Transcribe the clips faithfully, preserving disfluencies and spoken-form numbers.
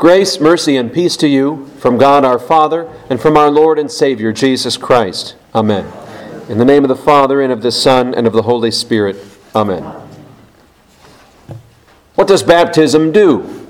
Grace, mercy, and peace to you from God our Father and from our Lord and Savior, Jesus Christ. Amen. In the name of the Father, and of the Son, and of the Holy Spirit. Amen. What does baptism do?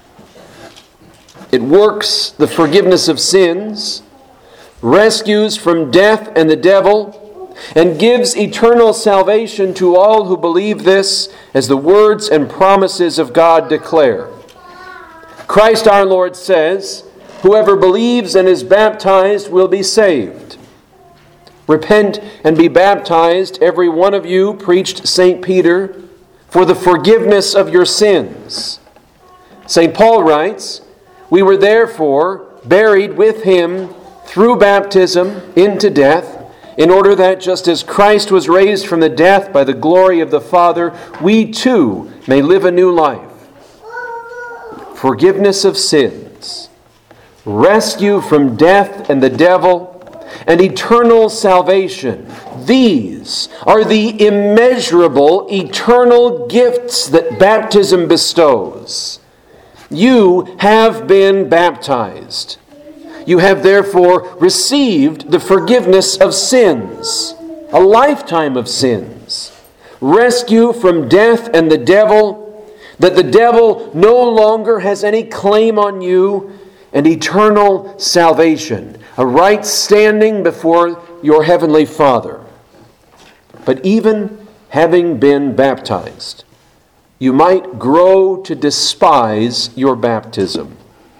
It works the forgiveness of sins, rescues from death and the devil, and gives eternal salvation to all who believe this, as the words and promises of God declare. Christ our Lord says, "Whoever believes and is baptized will be saved." "Repent and be baptized, every one of you," preached Saint Peter, "for the forgiveness of your sins." Saint Paul writes, "We were therefore buried with him through baptism into death, in order that just as Christ was raised from the death by the glory of the Father, we too may live a new life." Forgiveness of sins, rescue from death and the devil, and eternal salvation. These are the immeasurable eternal gifts that baptism bestows. You have been baptized. You have therefore received the forgiveness of sins, a lifetime of sins, rescue from death and the devil, that the devil no longer has any claim on you, and eternal salvation, a right standing before your heavenly Father. But even having been baptized, you might grow to despise your baptism.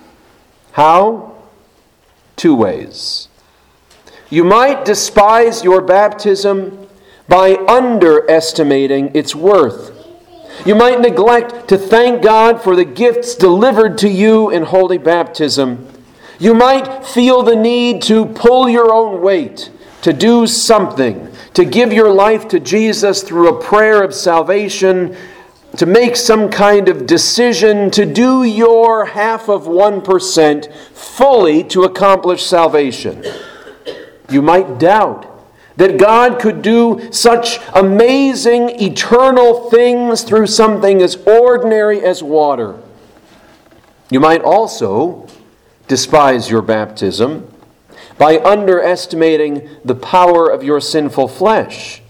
How? Two ways. You might despise your baptism by underestimating its worth. You might neglect to thank God for the gifts delivered to you in holy baptism. You might feel the need to pull your own weight, to do something, to give your life to Jesus through a prayer of salvation, to make some kind of decision, to do your half of one percent fully to accomplish salvation. You might doubt that God could do such amazing, eternal things through something as ordinary as water. You might also despise your baptism by underestimating the power of your sinful flesh.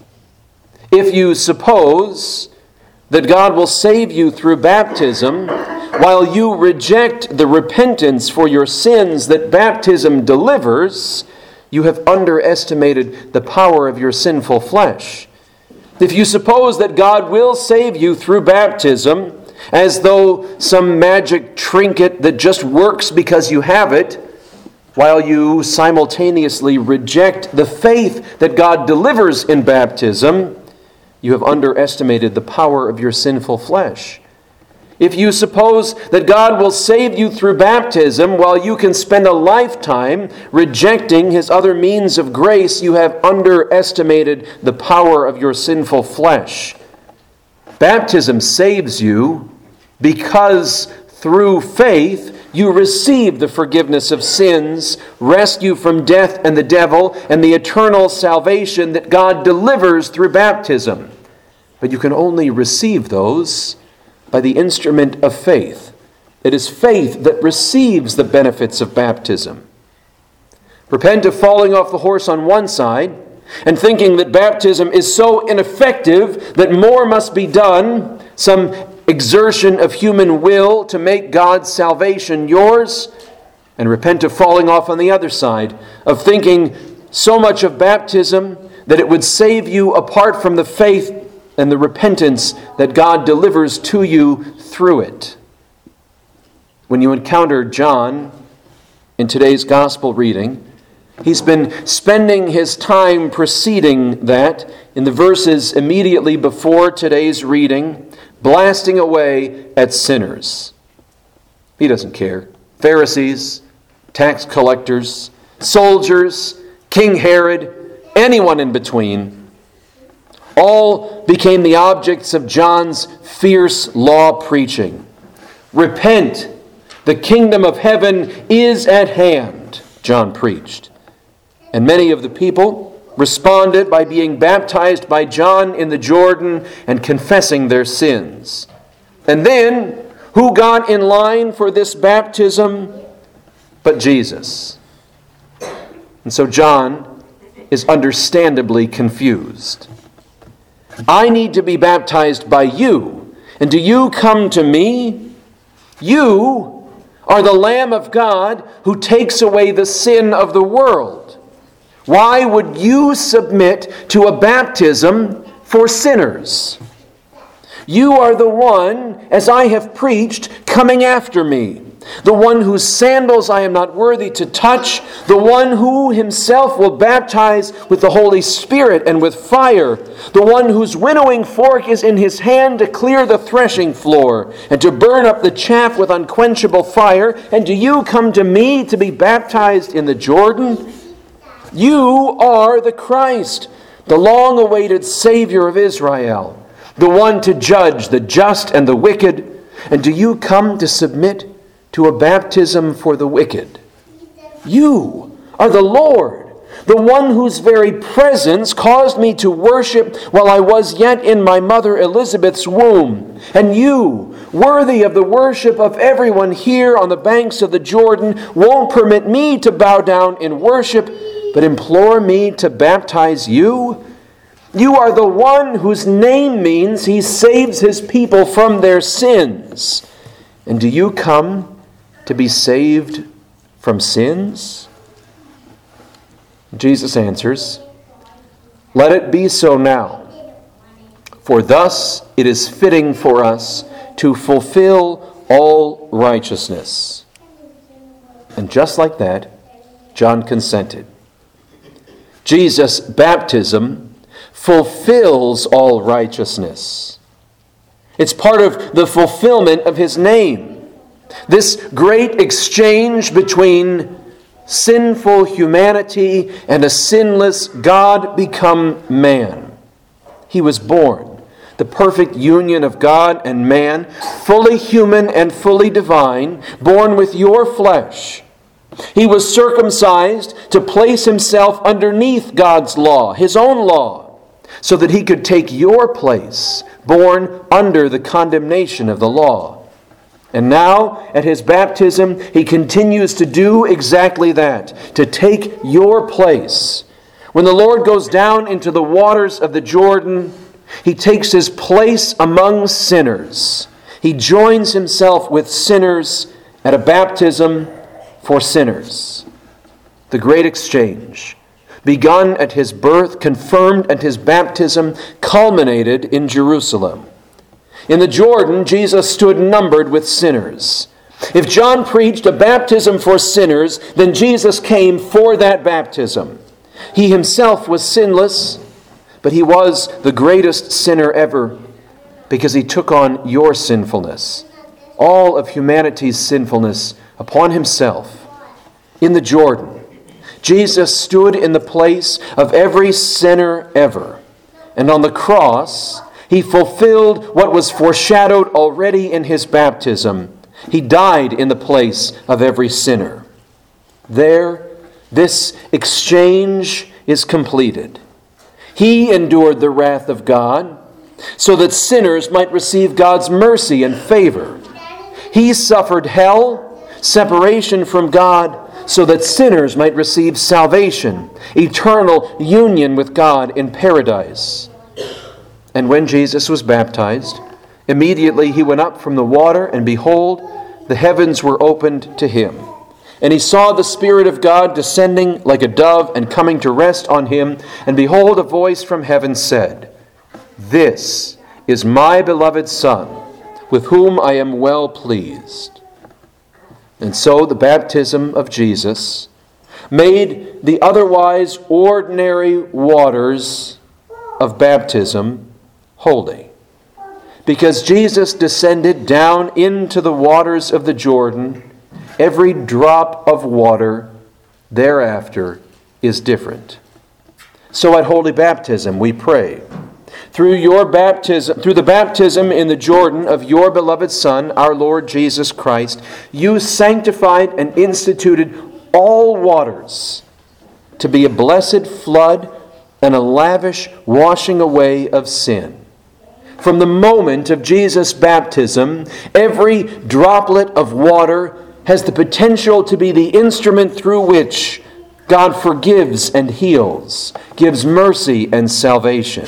If you suppose that God will save you through baptism, while you reject the repentance for your sins that baptism delivers, you have underestimated the power of your sinful flesh. If you suppose that God will save you through baptism, as though some magic trinket that just works because you have it, while you simultaneously reject the faith that God delivers in baptism, you have underestimated the power of your sinful flesh. If you suppose that God will save you through baptism while you can spend a lifetime rejecting His other means of grace, you have underestimated the power of your sinful flesh. Baptism saves you because through faith you receive the forgiveness of sins, rescue from death and the devil, and the eternal salvation that God delivers through baptism. But you can only receive those by the instrument of faith. It is faith that receives the benefits of baptism. Repent of falling off the horse on one side and thinking that baptism is so ineffective that more must be done, some exertion of human will to make God's salvation yours, and repent of falling off on the other side, of thinking so much of baptism that it would save you apart from the faith and the repentance that God delivers to you through it. When you encounter John in today's gospel reading, he's been spending his time preceding that in the verses immediately before today's reading, blasting away at sinners. He doesn't care. Pharisees, tax collectors, soldiers, King Herod, anyone in between, all became the objects of John's fierce law preaching. Repent, the kingdom of heaven is at hand, John preached. And many of the people responded by being baptized by John in the Jordan and confessing their sins. And then, Who got in line for this baptism but Jesus? And so John is understandably confused. I need to be baptized by you, and do you come to me? You are the Lamb of God who takes away the sin of the world. Why would you submit to a baptism for sinners? You are the one, as I have preached, coming after me, the one whose sandals I am not worthy to touch, the one who himself will baptize with the Holy Spirit and with fire, the one whose winnowing fork is in his hand to clear the threshing floor and to burn up the chaff with unquenchable fire. And do you come to me to be baptized in the Jordan? You are the Christ, the long-awaited Savior of Israel, the one to judge the just and the wicked. And do you come to submit to a baptism for the wicked? You are the Lord, the one whose very presence caused me to worship while I was yet in my mother Elizabeth's womb. And you, worthy of the worship of everyone here on the banks of the Jordan, won't permit me to bow down in worship, but implore me to baptize you? You are the one whose name means he saves his people from their sins. And do you come to be saved from sins? Jesus answers, let it be so now, for thus it is fitting for us to fulfill all righteousness. And just like that, John consented. Jesus' baptism fulfills all righteousness. It's part of the fulfillment of his name. This great exchange between sinful humanity and a sinless God become man. He was born, the perfect union of God and man, fully human and fully divine, born with your flesh. He was circumcised to place himself underneath God's law, his own law, so that he could take your place, born under the condemnation of the law. And now, at his baptism, he continues to do exactly that, to take your place. When the Lord goes down into the waters of the Jordan, he takes his place among sinners. He joins himself with sinners at a baptism for sinners. The great exchange, begun at his birth, confirmed at his baptism, culminated in Jerusalem. In the Jordan, Jesus stood numbered with sinners. If John preached a baptism for sinners, then Jesus came for that baptism. He himself was sinless, but he was the greatest sinner ever because he took on your sinfulness, all of humanity's sinfulness upon himself. In the Jordan, Jesus stood in the place of every sinner ever, and on the cross, he fulfilled what was foreshadowed already in his baptism. He died in the place of every sinner. There, this exchange is completed. He endured the wrath of God so that sinners might receive God's mercy and favor. He suffered hell, separation from God, so that sinners might receive salvation, eternal union with God in paradise. And when Jesus was baptized, immediately he went up from the water, and behold, the heavens were opened to him. And he saw the Spirit of God descending like a dove and coming to rest on him. And behold, a voice from heaven said, "This is my beloved Son, with whom I am well pleased." And so the baptism of Jesus made the otherwise ordinary waters of baptism holy. Because Jesus descended down into the waters of the Jordan, every drop of water thereafter is different. So at holy baptism we pray, through your baptism, through the baptism in the Jordan of your beloved Son, our Lord Jesus Christ, you sanctified and instituted all waters to be a blessed flood and a lavish washing away of sin. From the moment of Jesus' baptism, every droplet of water has the potential to be the instrument through which God forgives and heals, gives mercy and salvation.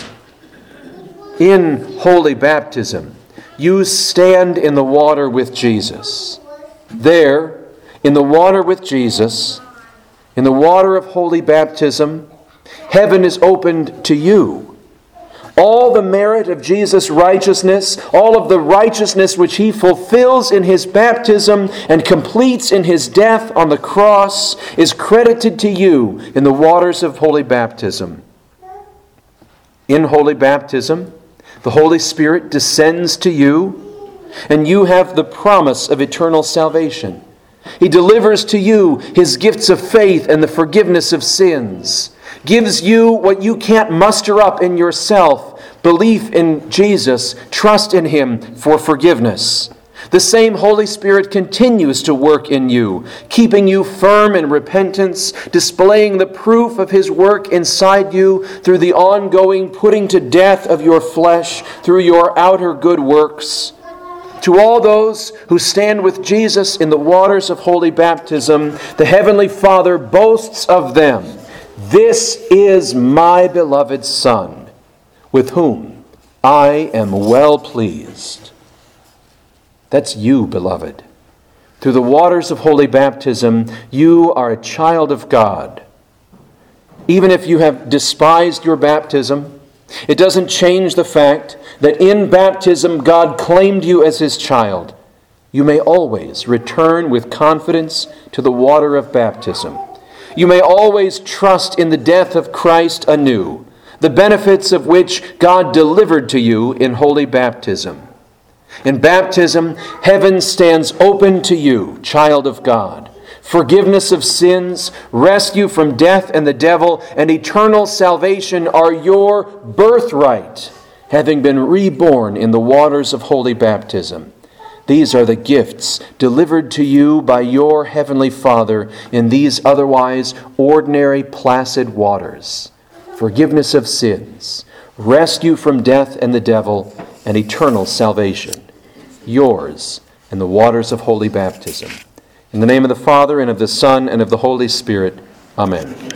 In holy baptism, you stand in the water with Jesus. There, in the water with Jesus, in the water of holy baptism, heaven is opened to you. All the merit of Jesus' righteousness, all of the righteousness which he fulfills in his baptism and completes in his death on the cross, is credited to you in the waters of holy baptism. In holy baptism, the Holy Spirit descends to you, and you have the promise of eternal salvation. He delivers to you his gifts of faith and the forgiveness of sins, gives you what you can't muster up in yourself, belief in Jesus, trust in him for forgiveness. The same Holy Spirit continues to work in you, keeping you firm in repentance, displaying the proof of his work inside you through the ongoing putting to death of your flesh through your outer good works. To all those who stand with Jesus in the waters of holy baptism, the Heavenly Father boasts of them, "This is my beloved Son, with whom I am well pleased." That's you, beloved. Through the waters of holy baptism, you are a child of God. Even if you have despised your baptism, it doesn't change the fact that in baptism God claimed you as his child. You may always return with confidence to the water of baptism. You may always trust in the death of Christ anew, the benefits of which God delivered to you in holy baptism. In baptism, heaven stands open to you, child of God. Forgiveness of sins, rescue from death and the devil, and eternal salvation are your birthright, having been reborn in the waters of holy baptism. These are the gifts delivered to you by your heavenly Father in these otherwise ordinary placid waters. Forgiveness of sins, rescue from death and the devil, and eternal salvation. Yours in the waters of holy baptism. In the name of the Father, and of the Son, and of the Holy Spirit. Amen.